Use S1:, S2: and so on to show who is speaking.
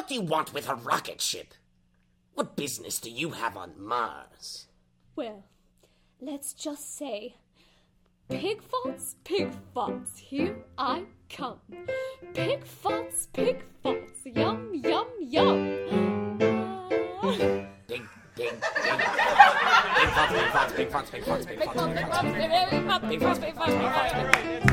S1: What do you want with a rocket ship? What business do you have on Mars?
S2: Well, let's just say, pig farts, here I come. Pig farts, yum, yum, yum.
S1: Big farts.